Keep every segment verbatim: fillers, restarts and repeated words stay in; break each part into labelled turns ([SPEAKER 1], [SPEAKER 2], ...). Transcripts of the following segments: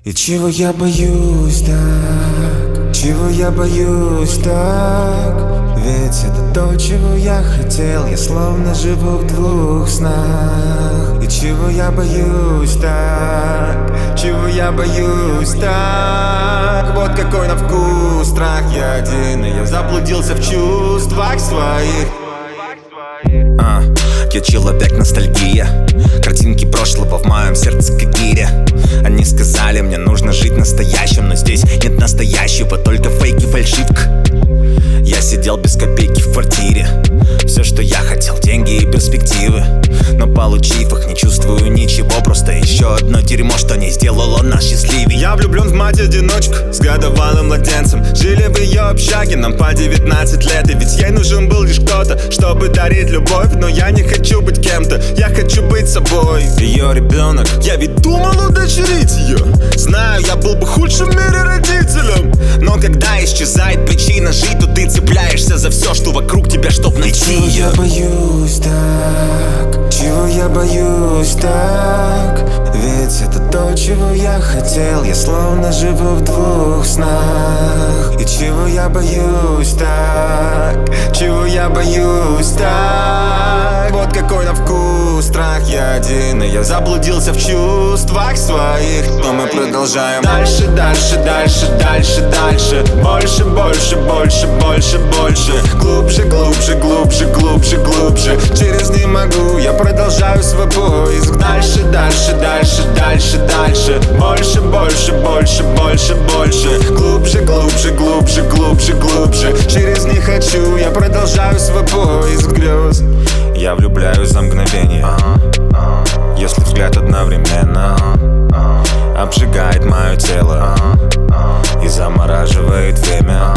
[SPEAKER 1] И чего я боюсь так? Чего я боюсь так? Ведь это то, чего я хотел. Я словно живу в двух снах. И чего я боюсь так? Чего я боюсь так? Вот какой на вкус страх. Я один, и я заблудился в чувствах своих.
[SPEAKER 2] А, я человек ностальгия. Картинки прошлого в моем сердце как гиря. Они сказали, мне нужно жить настоящим, но здесь нет настоящего, только фейк и фальшивка. Я сидел без копейки в квартире. Все, что я хотел, деньги и перспективы. Но получив их, не чувствую ничего. Просто еще одно дерьмо, что не сделало нас счастливее.
[SPEAKER 3] Я влюблен в мать-одиночку с годовалым младенцем. Жили в ее общаге, нам по девятнадцать лет. И ведь ей нужен был лишь кто-то, чтобы дарить любовь. Но я не хочу быть кем-то, я хочу быть собой.
[SPEAKER 1] Ее ребенок.
[SPEAKER 3] Я ведь думал удочерить ее. Знаю, я был бы худшим в мире родителем.
[SPEAKER 2] Но когда исчезает причина жить, то ты цепляешься за все, что вокруг тебя, чтоб найти
[SPEAKER 1] Чего
[SPEAKER 2] ее.
[SPEAKER 1] я боюсь так? Чего я боюсь так? Ведь это то, чего я хотел. Я словно живу в двух снах. И чего я боюсь так? Чего я боюсь так?
[SPEAKER 3] Вот какой на вкус страх. Я один, и я заблудился в чувствах своих. Но мы продолжаем дальше, дальше, дальше, дальше, дальше. Больше, больше, больше, больше, больше. Глубже, глубже, глубже, глубже, глубже. Через не могу, я продолжаю свой поиск. Дальше, дальше, дальше, дальше, дальше. Больше, больше, больше, больше, больше. Глубже, глубже, глубже, глубже, глубже. Через не хочу, я продолжаю свой поиск грез.
[SPEAKER 1] Я влюбляюсь за мгновение, если взгляд одновременно обжигает мое тело и замораживает время.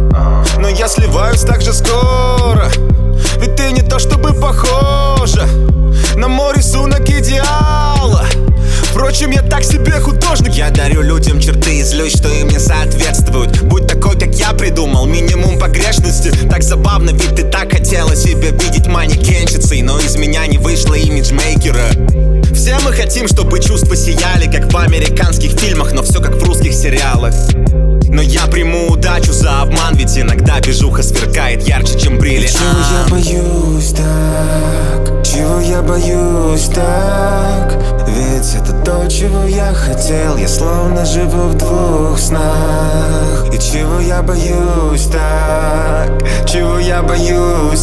[SPEAKER 3] Но я сливаюсь так же скоро, ведь ты не то чтобы похожа на мой рисунок идеала. Впрочем, я так себе художник.
[SPEAKER 2] Я дарю людям черты и злюсь, что им не соответствуют. Будь такой, как я придумал, минимум погрешности. Так забавно, ведь ты так хотела себя видеть манекенщицей, но из меня не вышло имиджмейкера. Все мы хотим, чтобы чувства сияли, как в американских фильмах, но все как в русских сериалах. Но я приму удачу за обман, ведь иногда бежуха сверкает ярче, чем бриллиант.
[SPEAKER 1] Чего я боюсь так? Чего я боюсь так? Ведь это то, чего я хотел. Я словно живу в двух снах. И чего я боюсь так? Чего я боюсь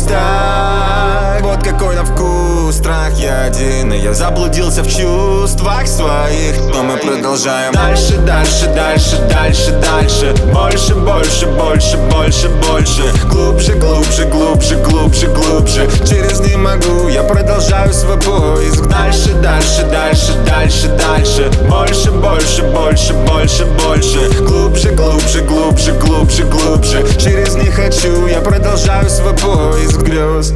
[SPEAKER 1] так?
[SPEAKER 3] Вот какой на вкус страх. Я один, и я заблудился в чувствах своих. Но мы продолжаем дальше, дальше, дальше, дальше, дальше. Больше, больше, больше, больше, больше. Глубже, глубже, глубже, глубже, глубже. Через не могу, я продолжаю свой поиск. Дальше, дальше, дальше, дальше, дальше. Больше, больше, больше, больше, больше. Глубже, глубже, глубже, глубже, глубже. Через не хочу, я продолжаю свой поиск грез.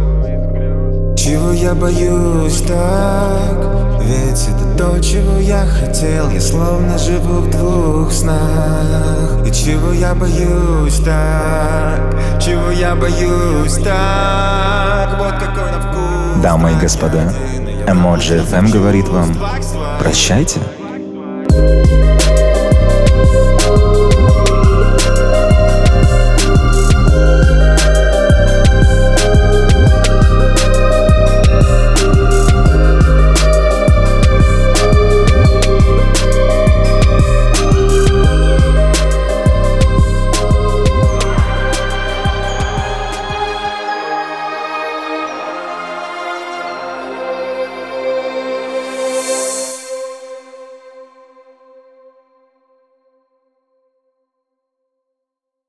[SPEAKER 1] Чего я боюсь так? Ведь это то, чего я хотел. Я словно живу в двух снах. И чего я боюсь так? Чего я боюсь так? Вот какой на вкус.
[SPEAKER 4] Дамы и господа, Эмоджи эф эм говорит вам прощайте.